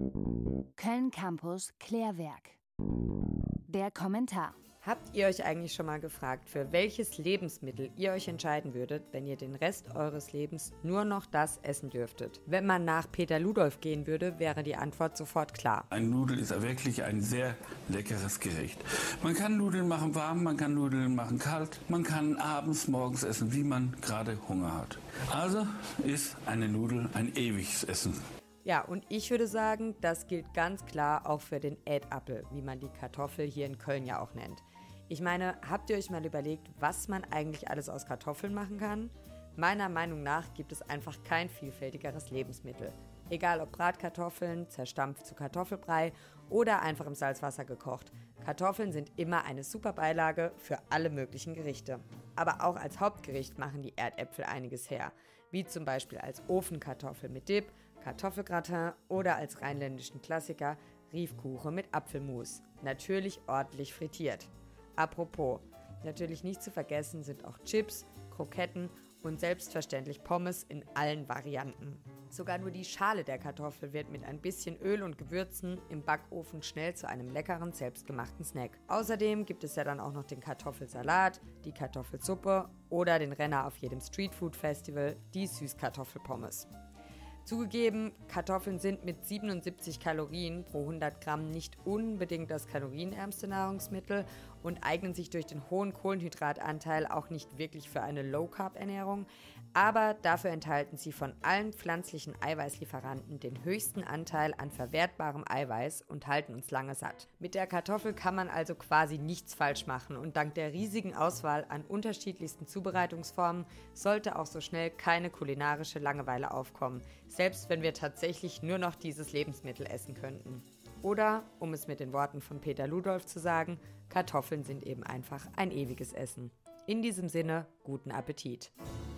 Köln Campus Klärwerk. Der Kommentar. Habt ihr euch eigentlich schon mal gefragt, für welches Lebensmittel ihr euch entscheiden würdet, wenn ihr den Rest eures Lebens nur noch das essen dürftet? Wenn man nach Peter Ludolf gehen würde, wäre die Antwort sofort klar. Ein Nudel ist wirklich ein sehr leckeres Gericht. Man kann Nudeln machen warm, man kann Nudeln machen kalt, man kann abends, morgens essen, wie man gerade Hunger hat. Also ist eine Nudel ein ewiges Essen. Ja, und ich würde sagen, das gilt ganz klar auch für den Ätappel, wie man die Kartoffel hier in Köln ja auch nennt. Ich meine, habt ihr euch mal überlegt, was man eigentlich alles aus Kartoffeln machen kann? Meiner Meinung nach gibt es einfach kein vielfältigeres Lebensmittel. Egal ob Bratkartoffeln, zerstampft zu Kartoffelbrei oder einfach im Salzwasser gekocht. Kartoffeln sind immer eine super Beilage für alle möglichen Gerichte. Aber auch als Hauptgericht machen die Erdäpfel einiges her. Wie zum Beispiel als Ofenkartoffel mit Dip, Kartoffelgratin oder als rheinländischen Klassiker Riefkuchen mit Apfelmus. Natürlich ordentlich frittiert. Apropos, natürlich nicht zu vergessen sind auch Chips, Kroketten und selbstverständlich Pommes in allen Varianten. Sogar nur die Schale der Kartoffel wird mit ein bisschen Öl und Gewürzen im Backofen schnell zu einem leckeren, selbstgemachten Snack. Außerdem gibt es ja dann auch noch den Kartoffelsalat, die Kartoffelsuppe oder den Renner auf jedem Streetfood-Festival, die Süßkartoffelpommes. Zugegeben, Kartoffeln sind mit 77 Kalorien pro 100 Gramm nicht unbedingt das kalorienärmste Nahrungsmittel und eignen sich durch den hohen Kohlenhydratanteil auch nicht wirklich für eine Low-Carb-Ernährung, aber dafür enthalten sie von allen pflanzlichen Eiweißlieferanten den höchsten Anteil an verwertbarem Eiweiß und halten uns lange satt. Mit der Kartoffel kann man also quasi nichts falsch machen und dank der riesigen Auswahl an unterschiedlichsten Zubereitungsformen sollte auch so schnell keine kulinarische Langeweile aufkommen, selbst wenn wir tatsächlich nur noch dieses Lebensmittel essen könnten. Oder, um es mit den Worten von Peter Ludolf zu sagen, Kartoffeln sind eben einfach ein ewiges Essen. In diesem Sinne, guten Appetit!